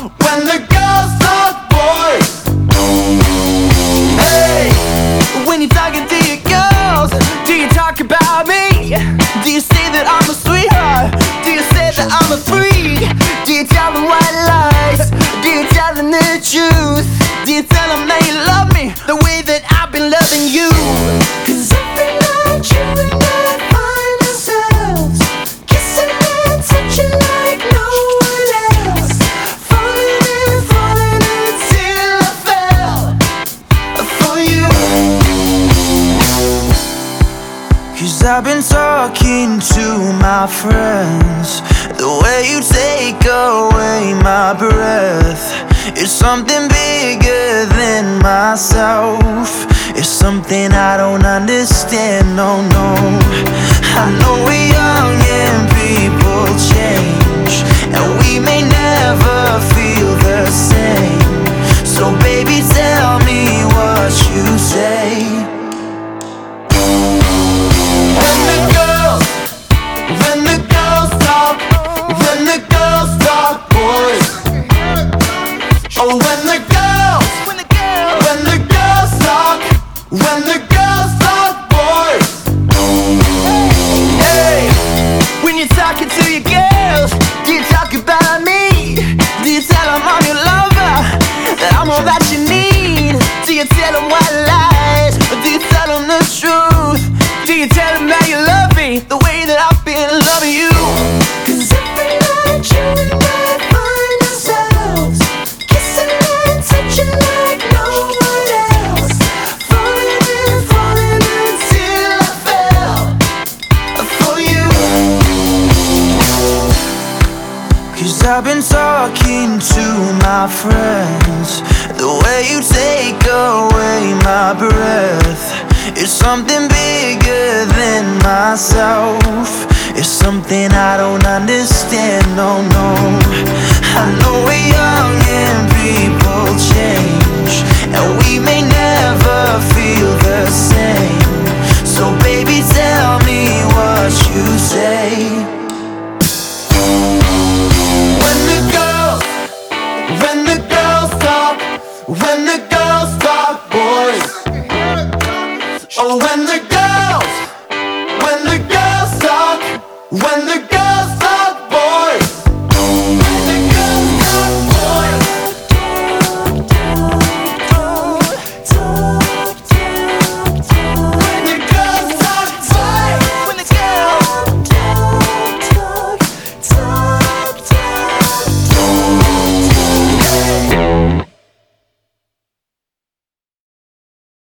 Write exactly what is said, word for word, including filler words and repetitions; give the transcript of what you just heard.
when the girls talk boys. Hey, when you're talking to your girls, do you talk about me? Do you say that I'm a sweetheart? Do you say that I'm a freak? Do you tell them white lies? Do you tell them the truth? Do you tell them that you love me the way that I've been loving you? Cause every night you and I find ourselves kissing and touching like no one else, falling and falling until I fell for you. Cause I've been talking to my friends, the way you take away my breath is something bigger than myself. It's something I don't understand, no, no. I know we're young and people change, and we may never feel the same. So baby, tell me what you say. When the girls, when the girls talk, when the girls talk boys. Oh, when the girls, when the girls, when the girls talk, when the girls talk boys. Hey, when you're talking to your girls, do you talk about me? Do you tell them I'm your lover, that I'm all that you need? Do you tell them white lies, or do you tell them the truth? Do you tell them that you love me the way that I've been loving you? Cause every night you and I find ourselves kissing and touching like no one else, falling and falling until I fell for you. Cause I've been talking to my friends, the way you take away my breath is something bigger than myself. It's something I don't understand, no, no. I know we're young and people change, and we may never feel the same. So baby, tell me what you say. When the girls, when the girls talk, when the girls talk boys. Oh, when the girls, when the girls talk, when the girls